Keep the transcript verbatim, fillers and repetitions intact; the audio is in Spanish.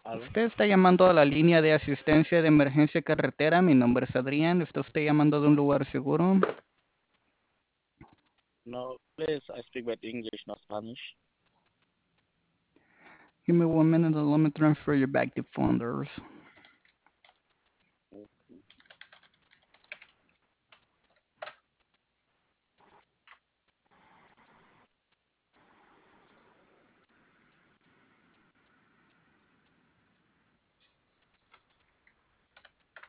Aló. Usted está llamando a la línea de asistencia de emergencia carretera. Mi nombre es Adrián. ¿Está usted llamando de un lugar seguro? No, please, I speak with English, not Spanish. Give me one minute and let me transfer you back to Founders.